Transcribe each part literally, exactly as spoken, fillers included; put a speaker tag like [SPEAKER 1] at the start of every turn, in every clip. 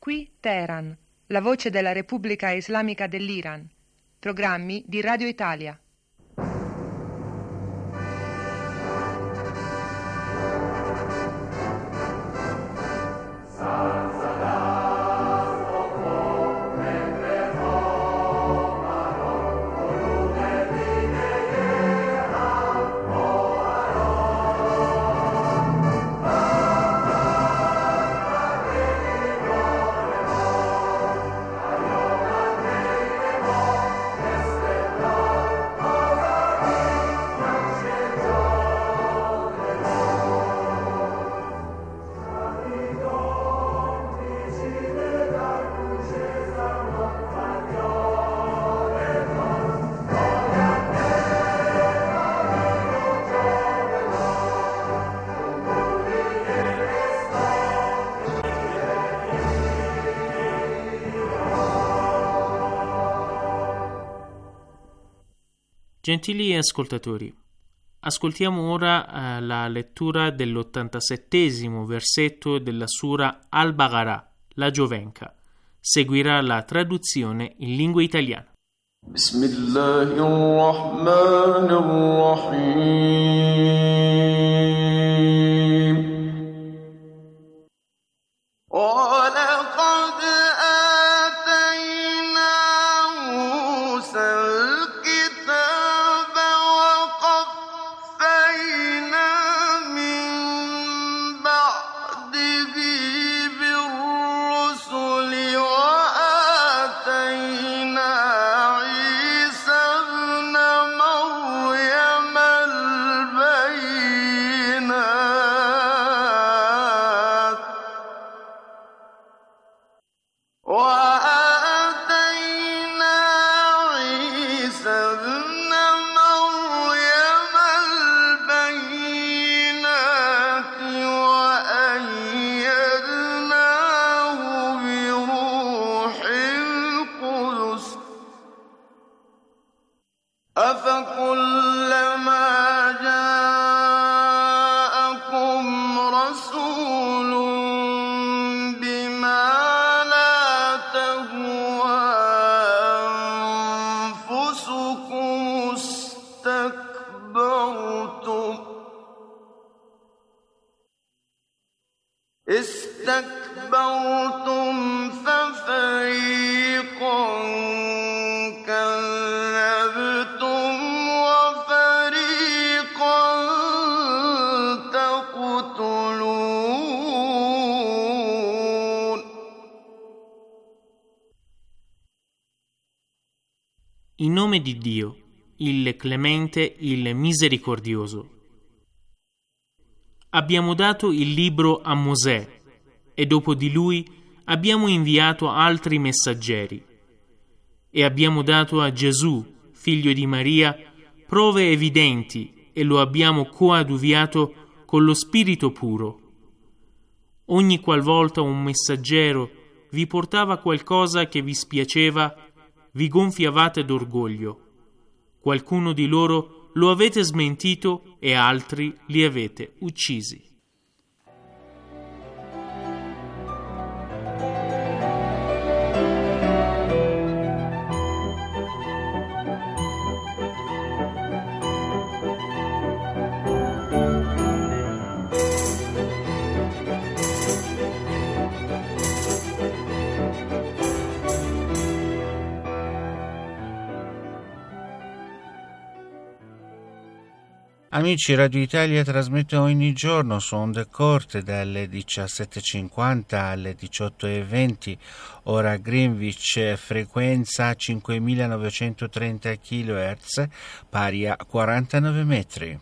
[SPEAKER 1] Qui Teheran, la voce della Repubblica Islamica dell'Iran. Programmi di Radio Italia.
[SPEAKER 2] Gentili ascoltatori, ascoltiamo ora eh, la lettura dell'ottantasettesimo versetto della Sura Al-Baqarah, la Giovenca. Seguirà la traduzione in lingua italiana.
[SPEAKER 3] استكبرتم ففريقا كذبتم وفريقا تقتلون.
[SPEAKER 2] In nome di Dio, il Clemente, il Misericordioso. Abbiamo dato il libro a Mosè e dopo di lui abbiamo inviato altri messaggeri e abbiamo dato a Gesù, figlio di Maria, prove evidenti e lo abbiamo coadiuviato con lo Spirito puro. Ogni qualvolta un messaggero vi portava qualcosa che vi spiaceva, vi gonfiavate d'orgoglio. Qualcuno di loro lo avete smentito e altri li avete uccisi.
[SPEAKER 4] Amici, Radio Italia trasmette ogni giorno su onde corte dalle diciassette e cinquanta alle diciotto e venti, ora Greenwich, frequenza cinquemilanovecentotrenta chilohertz, pari a quarantanove metri.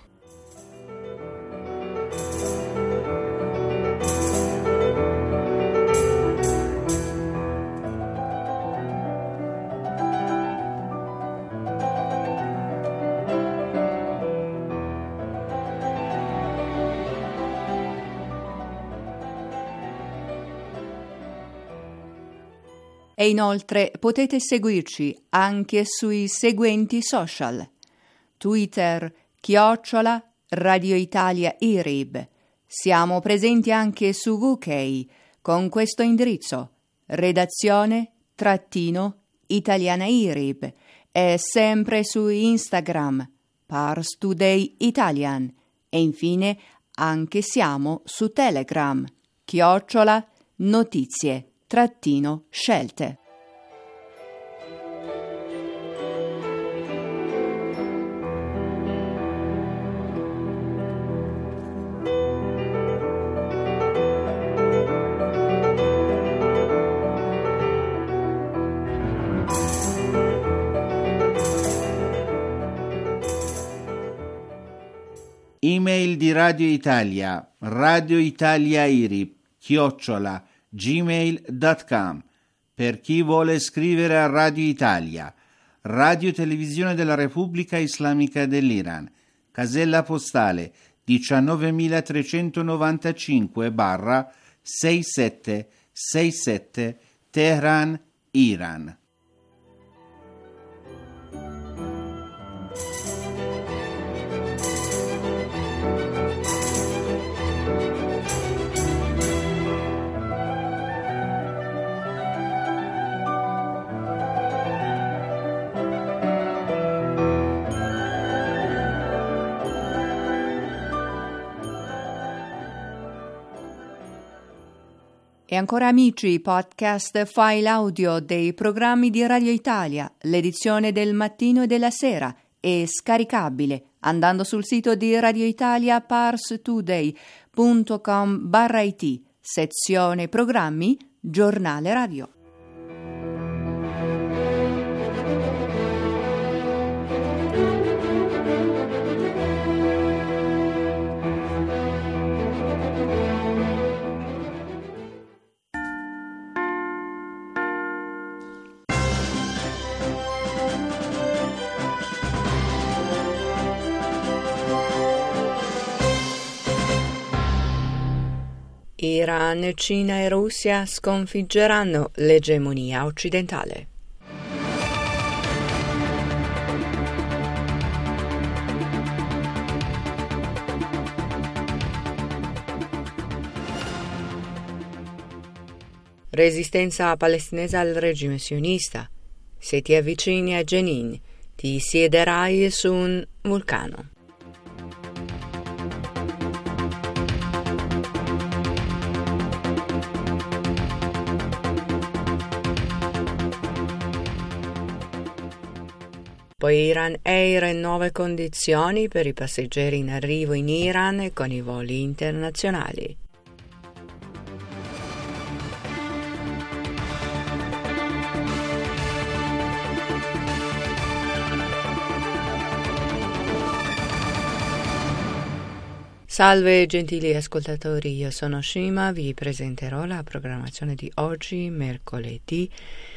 [SPEAKER 5] E inoltre potete seguirci anche sui seguenti social: Twitter, chiocciola, Radio Italia I R I B. Siamo presenti anche su U K con questo indirizzo: redazione trattino Italiana I R I B e sempre su Instagram Pars Today Italian e infine anche siamo su Telegram chiocciola notizie trattino scelte.
[SPEAKER 4] Email di Radio Italia, Radio Italia I R I B, chiocciola, gmail punto com. Per chi vuole scrivere a Radio Italia, Radio Televisione della Repubblica Islamica dell'Iran, casella postale diciannovemilatrecentonovantacinque sessantasette Teheran, Iran.
[SPEAKER 5] E ancora amici, podcast file audio dei programmi di Radio Italia, l'edizione del mattino e della sera è scaricabile andando sul sito di Radio Italia parstoday punto com barra it, sezione programmi, giornale radio. Iran, Cina e Russia sconfiggeranno l'egemonia occidentale. Resistenza palestinese al regime sionista. Se ti avvicini a Jenin, ti siederai su un vulcano. Poi Iran Air nuove condizioni per i passeggeri in arrivo in Iran con i voli internazionali. Salve gentili ascoltatori, io sono Shima, vi presenterò la programmazione di oggi, mercoledì,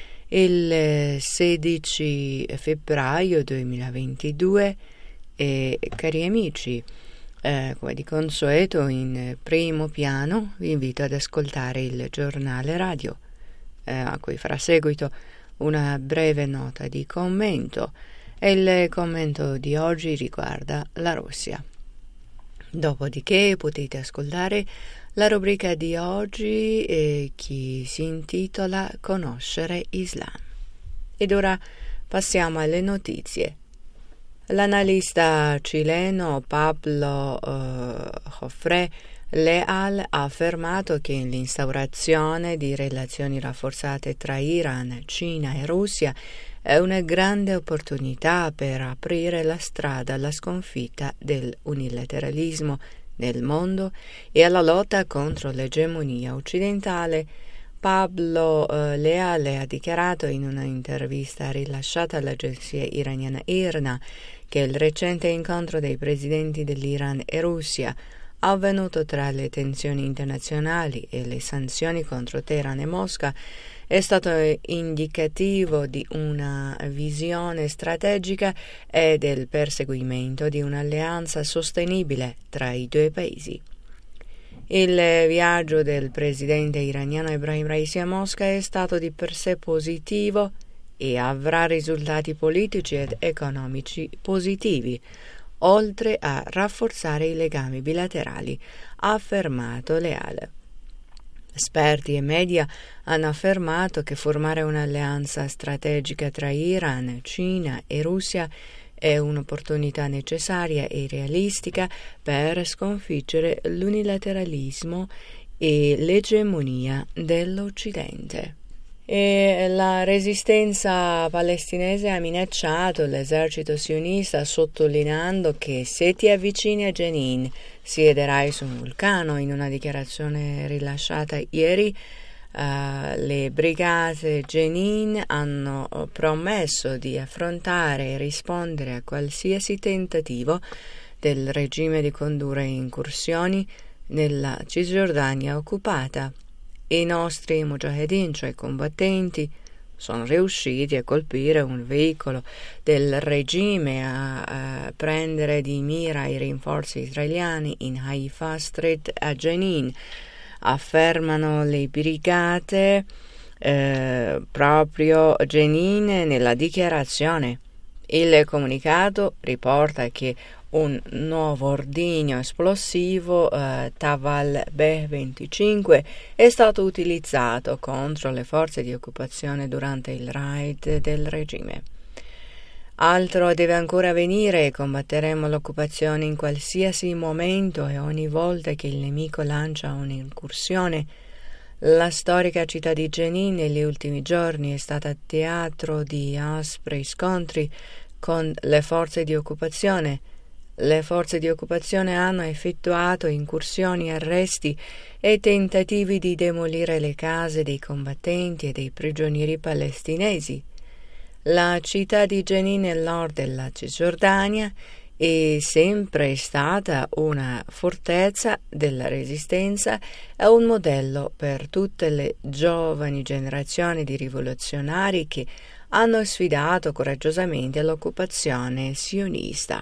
[SPEAKER 5] il sedici febbraio duemilaventidue e cari amici, eh, come di consueto in primo piano vi invito ad ascoltare il giornale radio, eh, a cui farà seguito una breve nota di commento e il commento di oggi riguarda la Russia. Dopodiché potete ascoltare la rubrica di oggi eh, che si intitola Conoscere Islam. Ed ora passiamo alle notizie. L'analista cileno Pablo eh, Jofré Leal ha affermato che l'instaurazione di relazioni rafforzate tra Iran, Cina e Russia è una grande opportunità per aprire la strada alla sconfitta dell'unilateralismo nel mondo e alla lotta contro l'egemonia occidentale. Pablo eh, Leale ha dichiarato in una intervista rilasciata all'agenzia iraniana I R N A che il recente incontro dei presidenti dell'Iran e Russia, avvenuto tra le tensioni internazionali e le sanzioni contro Teheran e Mosca, è stato indicativo di una visione strategica e del perseguimento di un'alleanza sostenibile tra i due paesi. Il viaggio del presidente iraniano Ebrahim Raisi a Mosca è stato di per sé positivo e avrà risultati politici ed economici positivi, oltre a rafforzare i legami bilaterali, ha affermato Leale. Esperti e media hanno affermato che formare un'alleanza strategica tra Iran, Cina e Russia è un'opportunità necessaria e realistica per sconfiggere l'unilateralismo e l'egemonia dell'Occidente. E la resistenza palestinese ha minacciato l'esercito sionista sottolineando che se ti avvicini a Jenin siederai su un vulcano. In una dichiarazione rilasciata ieri uh, le brigate Jenin hanno promesso di affrontare e rispondere a qualsiasi tentativo del regime di condurre incursioni nella Cisgiordania occupata. I nostri mujahedin, cioè combattenti, sono riusciti a colpire un veicolo del regime, a, a prendere di mira i rinforzi israeliani in Haifa Strait a Jenin. Affermano le brigate eh, proprio Jenin nella dichiarazione. Il comunicato riporta che un nuovo ordigno esplosivo eh, Taval B venticinque è stato utilizzato contro le forze di occupazione durante il raid del regime. Altro deve ancora avvenire e combatteremo l'occupazione in qualsiasi momento e ogni volta che il nemico lancia un'incursione. La storica città di Jenin negli ultimi giorni è stata teatro di aspri scontri con le forze di occupazione. Le forze di occupazione hanno effettuato incursioni, arresti e tentativi di demolire le case dei combattenti e dei prigionieri palestinesi. La città di Jenin nel nord della Cisgiordania è sempre stata una fortezza della resistenza e un modello per tutte le giovani generazioni di rivoluzionari che hanno sfidato coraggiosamente l'occupazione sionista.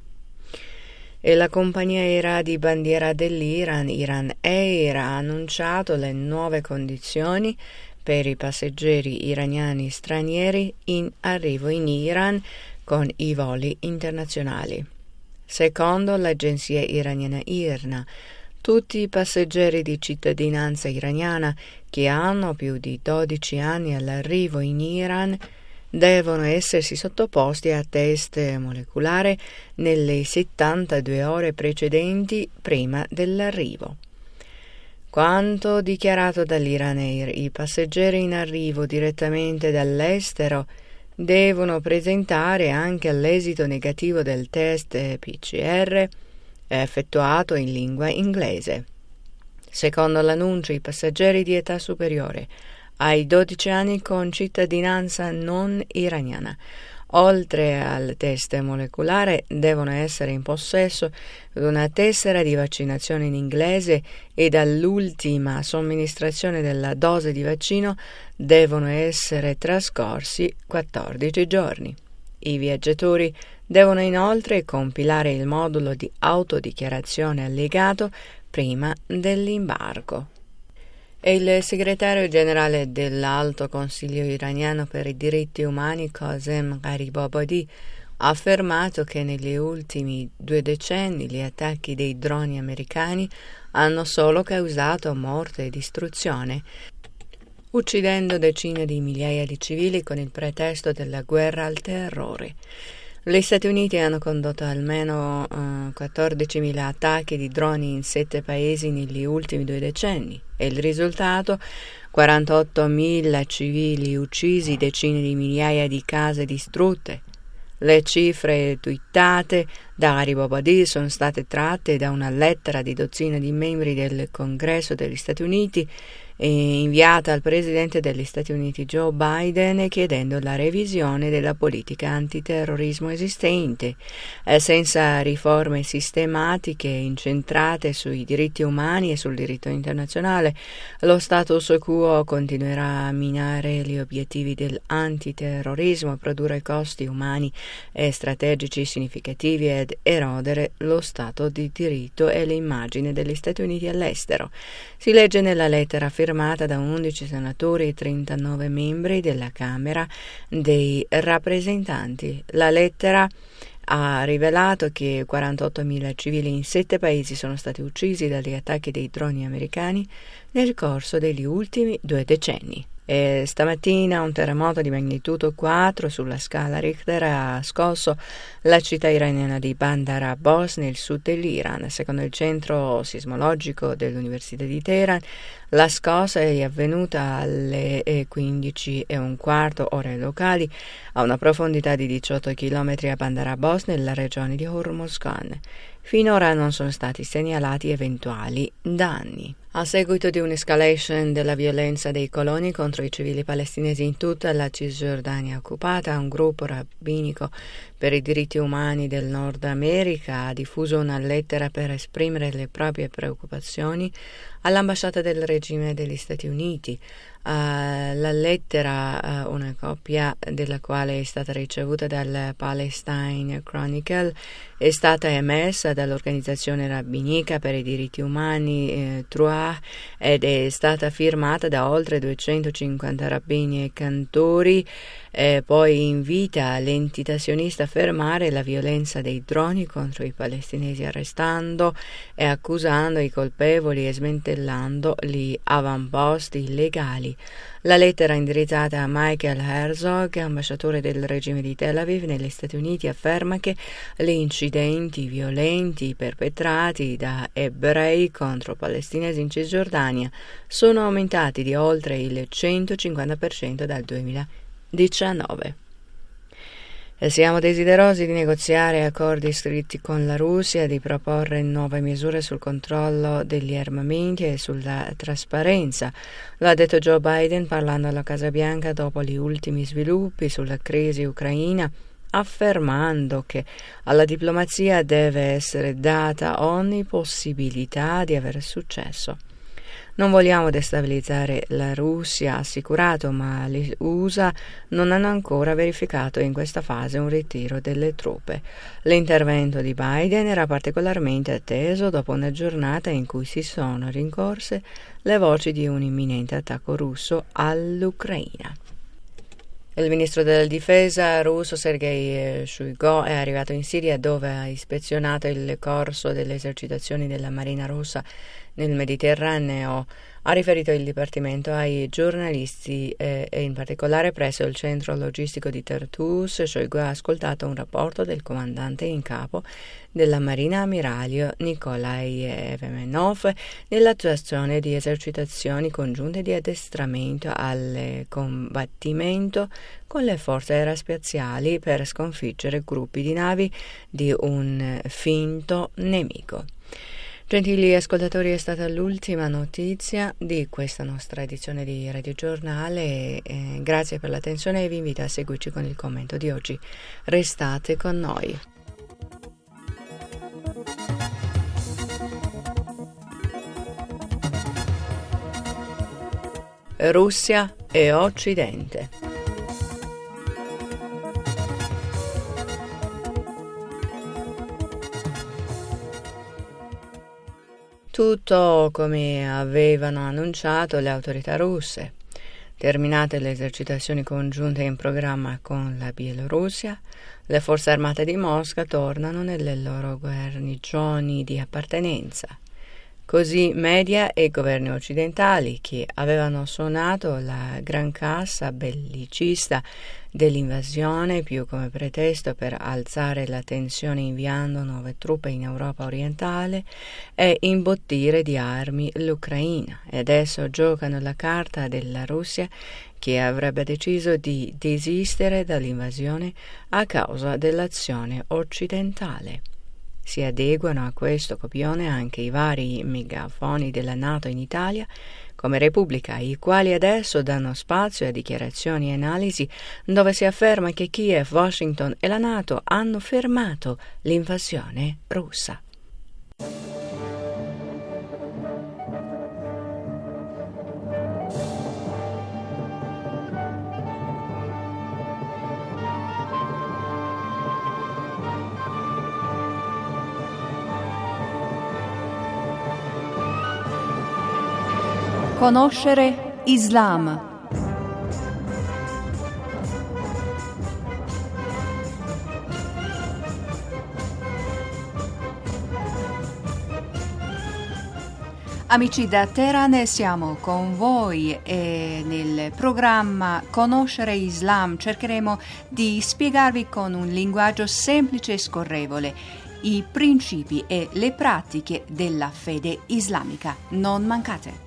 [SPEAKER 5] E la compagnia aerea di bandiera dell'Iran, Iran Air, ha annunciato le nuove condizioni per i passeggeri iraniani stranieri in arrivo in Iran con i voli internazionali. Secondo l'agenzia iraniana I R N A, tutti i passeggeri di cittadinanza iraniana che hanno più di dodici anni all'arrivo in Iran devono essersi sottoposti a test molecolare nelle settantadue ore precedenti prima dell'arrivo. Quanto dichiarato dall'Iran Air, i passeggeri in arrivo direttamente dall'estero devono presentare anche l'esito negativo del test P C R effettuato in lingua inglese. Secondo l'annuncio, i passeggeri di età superiore ai dodici anni con cittadinanza non iraniana, oltre al test molecolare, devono essere in possesso di una tessera di vaccinazione in inglese e dall'ultima somministrazione della dose di vaccino devono essere trascorsi quattordici giorni. I viaggiatori devono inoltre compilare il modulo di autodichiarazione allegato prima dell'imbarco. Il segretario generale dell'Alto Consiglio iraniano per i diritti umani Qasem Gharibabadi ha affermato che negli ultimi due decenni gli attacchi dei droni americani hanno solo causato morte e distruzione, uccidendo decine di migliaia di civili con il pretesto della guerra al terrore. Gli Stati Uniti hanno condotto almeno uh, quattordicimila attacchi di droni in sette paesi negli ultimi due decenni e il risultato? quarantottomila civili uccisi, decine di migliaia di case distrutte. Le cifre twittate da Gharibabadi sono state tratte da una lettera di dozzine di membri del Congresso degli Stati Uniti inviata al presidente degli Stati Uniti Joe Biden chiedendo la revisione della politica antiterrorismo esistente. Senza riforme sistematiche incentrate sui diritti umani e sul diritto internazionale, lo status quo continuerà a minare gli obiettivi dell'antiterrorismo, a produrre costi umani e strategici significativi ed erodere lo Stato di diritto e l'immagine degli Stati Uniti all'estero. Si legge nella lettera firmata da undici senatori e trentanove membri della Camera dei rappresentanti. La lettera ha rivelato che quarantottomila civili in sette paesi sono stati uccisi dagli attacchi dei droni americani nel corso degli ultimi due decenni. E stamattina un terremoto di magnitudo quattro sulla scala Richter ha scosso la città iraniana di Bandar Abbas nel sud dell'Iran. Secondo il centro sismologico dell'Università di Teheran, la scossa è avvenuta alle quindici e un quarto ore locali a una profondità di diciotto chilometri a Bandar Abbas nella regione di Hormozgan. Finora non sono stati segnalati eventuali danni. A seguito di un'escalation della violenza dei coloni contro i civili palestinesi in tutta la Cisgiordania occupata, un gruppo rabbinico per i diritti umani del Nord America ha diffuso una lettera per esprimere le proprie preoccupazioni all'ambasciata del regime degli Stati Uniti. Uh, la lettera, uh, una copia della quale è stata ricevuta dal Palestine Chronicle, è stata emessa dall'organizzazione rabbinica per i diritti umani eh, Truah ed è stata firmata da oltre duecentocinquanta rabbini e cantori. E poi invita l'entità sionista a fermare la violenza dei droni contro i palestinesi, arrestando e accusando i colpevoli e smantellando gli avamposti illegali. La lettera indirizzata a Michael Herzog, ambasciatore del regime di Tel Aviv negli Stati Uniti, afferma che gli incidenti violenti perpetrati da ebrei contro palestinesi in Cisgiordania sono aumentati di oltre il centocinquanta per cento dal duemiladiciannove. E siamo desiderosi di negoziare accordi stretti con la Russia, di proporre nuove misure sul controllo degli armamenti e sulla trasparenza. Lo ha detto Joe Biden parlando alla Casa Bianca dopo gli ultimi sviluppi sulla crisi ucraina, affermando che alla diplomazia deve essere data ogni possibilità di avere successo. Non vogliamo destabilizzare la Russia, ha assicurato, ma gli U S A non hanno ancora verificato in questa fase un ritiro delle truppe. L'intervento di Biden era particolarmente atteso dopo una giornata in cui si sono rincorse le voci di un imminente attacco russo all'Ucraina. Il ministro della difesa russo Sergei Shoigu è arrivato in Siria, dove ha ispezionato il corso delle esercitazioni della Marina Russa nel Mediterraneo. Ha riferito il Dipartimento ai giornalisti eh, e in particolare presso il centro logistico di Tartus. Shoigu ha ascoltato un rapporto del comandante in capo della Marina ammiraglio Nikolai Evemenov nell'attuazione di esercitazioni congiunte di addestramento al combattimento con le forze aerospaziali per sconfiggere gruppi di navi di un finto nemico. Gentili ascoltatori, è stata l'ultima notizia di questa nostra edizione di Radio Giornale. Eh, grazie per l'attenzione e vi invito a seguirci con il commento di oggi. Restate con noi. Russia e Occidente. Tutto come avevano annunciato le autorità russe. Terminate le esercitazioni congiunte in programma con la Bielorussia, le forze armate di Mosca tornano nelle loro guarnigioni di appartenenza. Così media e governi occidentali, che avevano suonato la gran cassa bellicista dell'invasione più come pretesto per alzare la tensione inviando nuove truppe in Europa orientale e imbottire di armi l'Ucraina, e adesso giocano la carta della Russia, che avrebbe deciso di desistere dall'invasione a causa dell'azione occidentale. Si adeguano a questo copione anche i vari megafoni della NATO in Italia come Repubblica, i quali adesso danno spazio a dichiarazioni e analisi dove si afferma che Kiev, Washington e la NATO hanno fermato l'invasione russa.
[SPEAKER 6] Conoscere Islam. Amici da Teheran, siamo con voi e nel programma Conoscere Islam cercheremo di spiegarvi con un linguaggio semplice e scorrevole i principi e le pratiche della fede islamica. Non mancate!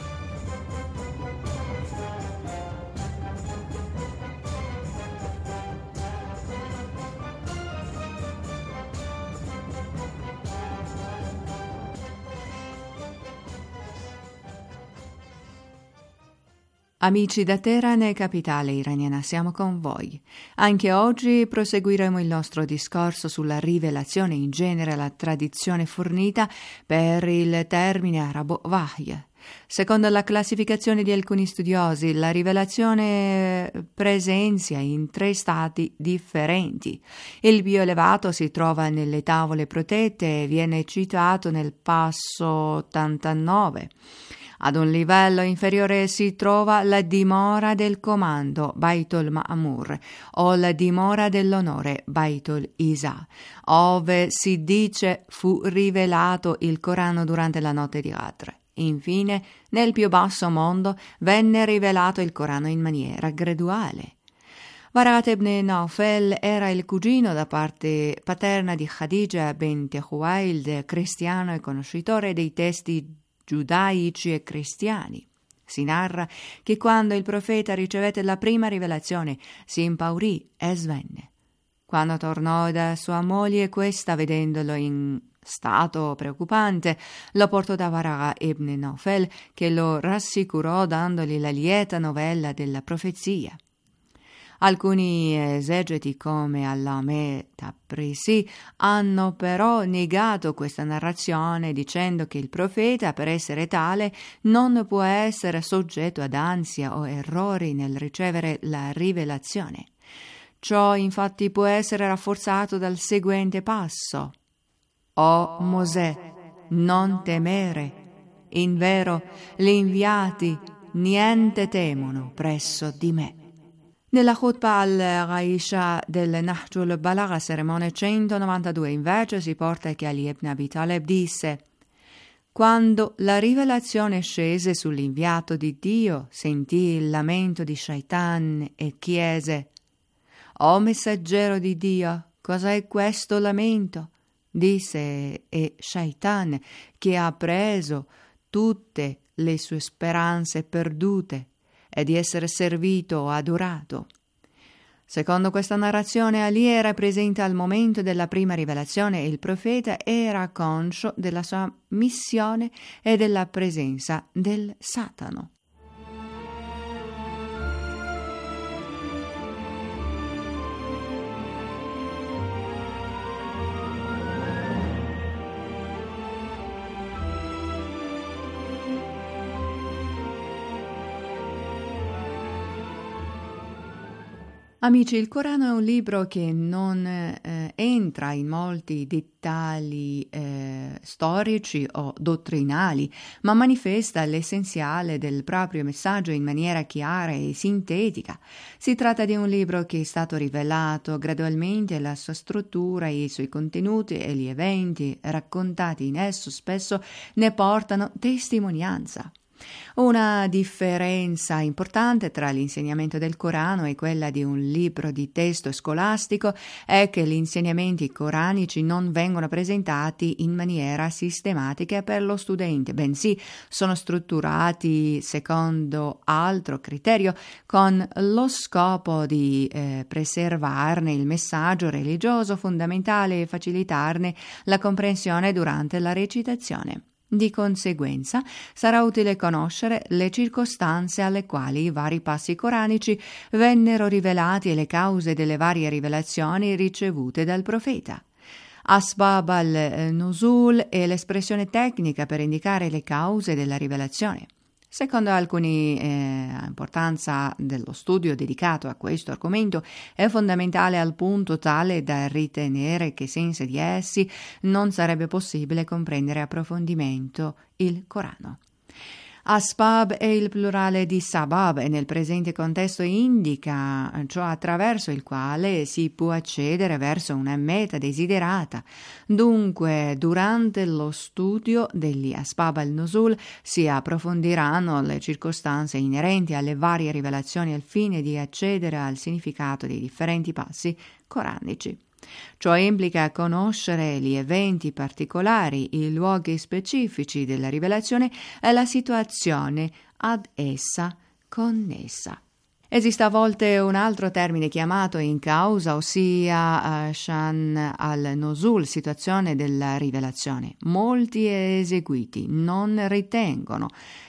[SPEAKER 6] Amici da Teheran, capitale iraniana, siamo con voi. Anche oggi proseguiremo il nostro discorso sulla rivelazione, in genere la tradizione fornita per il termine arabo wahy. Secondo la classificazione di alcuni studiosi, la rivelazione presenzia in tre stati differenti. Il più elevato si trova nelle tavole protette e viene citato nel passo ottantanove. Ad un livello inferiore si trova la dimora del comando, Baitul Ma'mur, o la dimora dell'onore, Baitul Isa, ove si dice fu rivelato il Corano durante la notte di Qadr. Infine, nel più basso mondo venne rivelato il Corano in maniera graduale. Waraqat ibn Nawfal era il cugino da parte paterna di Khadija bint Khuwailid, cristiano e conoscitore dei testi giudaici e cristiani. Si narra che quando il profeta ricevette la prima rivelazione si impaurì e svenne. Quando tornò da sua moglie, questa, vedendolo in stato preoccupante, lo portò da Waraqat ibn Nawfal, che lo rassicurò dandogli la lieta novella della profezia. Alcuni esegeti come Allame Tabrisi hanno però negato questa narrazione dicendo che il profeta, per essere tale, non può essere soggetto ad ansia o errori nel ricevere la rivelazione. Ciò infatti può essere rafforzato dal seguente passo: «O Mosè, non temere, invero gli inviati niente temono presso di me». Nella Khutba al-Ghaisha del Nahjul Balagha, sermone centonovantadue, invece si porta che Ali ibn Abi Talib disse: «Quando la rivelazione scese sull'inviato di Dio, sentì il lamento di Shaitan e chiese: O messaggero di Dio, cos'è questo lamento?» Disse e Shaitan, che ha preso tutte le sue speranze perdute e di essere servito o adorato. Secondo questa narrazione, Ali era presente al momento della prima rivelazione e il profeta era conscio della sua missione e della presenza del Satano. Amici, il Corano è un libro che non eh, entra in molti dettagli eh, storici o dottrinali, ma manifesta l'essenziale del proprio messaggio in maniera chiara e sintetica. Si tratta di un libro che è stato rivelato gradualmente, la sua struttura, i suoi contenuti e gli eventi raccontati in esso spesso ne portano testimonianza. Una differenza importante tra l'insegnamento del Corano e quella di un libro di testo scolastico è che gli insegnamenti coranici non vengono presentati in maniera sistematica per lo studente, bensì sono strutturati secondo altro criterio con lo scopo di eh, preservarne il messaggio religioso fondamentale e facilitarne la comprensione durante la recitazione. Di conseguenza, sarà utile conoscere le circostanze alle quali i vari passi coranici vennero rivelati e le cause delle varie rivelazioni ricevute dal profeta. Asbab al-Nuzul è l'espressione tecnica per indicare le cause della rivelazione. Secondo alcuni, eh, l'importanza dello studio dedicato a questo argomento è fondamentale al punto tale da ritenere che senza di essi non sarebbe possibile comprendere approfondimento il Corano. Asbab è il plurale di sabab e nel presente contesto indica ciò attraverso il quale si può accedere verso una meta desiderata. Dunque, durante lo studio degli asbab al-nuzul si approfondiranno le circostanze inerenti alle varie rivelazioni al fine di accedere al significato dei differenti passi coranici. Ciò implica conoscere gli eventi particolari, i luoghi specifici della rivelazione e la situazione ad essa connessa. Esiste a volte un altro termine chiamato in causa, ossia uh, Shan al-Nuzul, situazione della rivelazione. Molti eseguiti non ritengono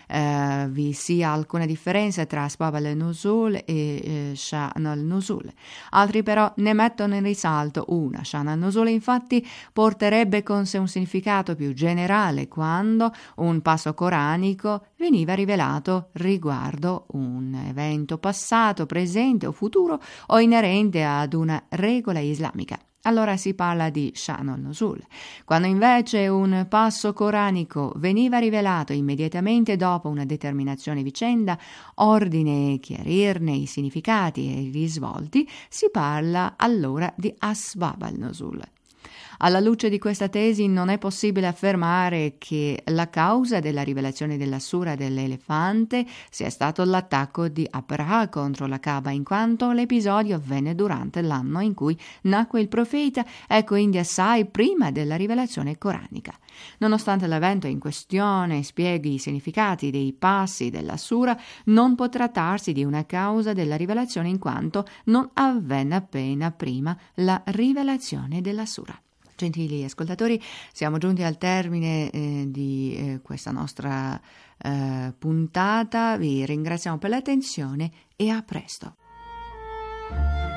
[SPEAKER 6] Uh, vi sia alcuna differenza tra Asbab al-Nuzul e uh, Shan al-Nuzul. Altri però ne mettono in risalto una. Shan al-Nuzul infatti porterebbe con sé un significato più generale quando un passo coranico veniva rivelato riguardo un evento passato, presente o futuro o inerente ad una regola islamica. Allora si parla di Shan al-Nuzul. Quando invece un passo coranico veniva rivelato immediatamente dopo una determinazione vicenda, ordine chiarirne i significati e i risvolti, si parla allora di Asbab al-Nuzul. Alla luce di questa tesi non è possibile affermare che la causa della rivelazione della sura dell'elefante sia stato l'attacco di Abraha contro la Kaaba, in quanto l'episodio avvenne durante l'anno in cui nacque il profeta e quindi assai prima della rivelazione coranica. Nonostante l'evento in questione spieghi i significati dei passi della sura, non può trattarsi di una causa della rivelazione in quanto non avvenne appena prima la rivelazione della sura. Gentili ascoltatori, siamo giunti al termine eh, di eh, questa nostra eh, puntata. Vi ringraziamo per l'attenzione e a presto.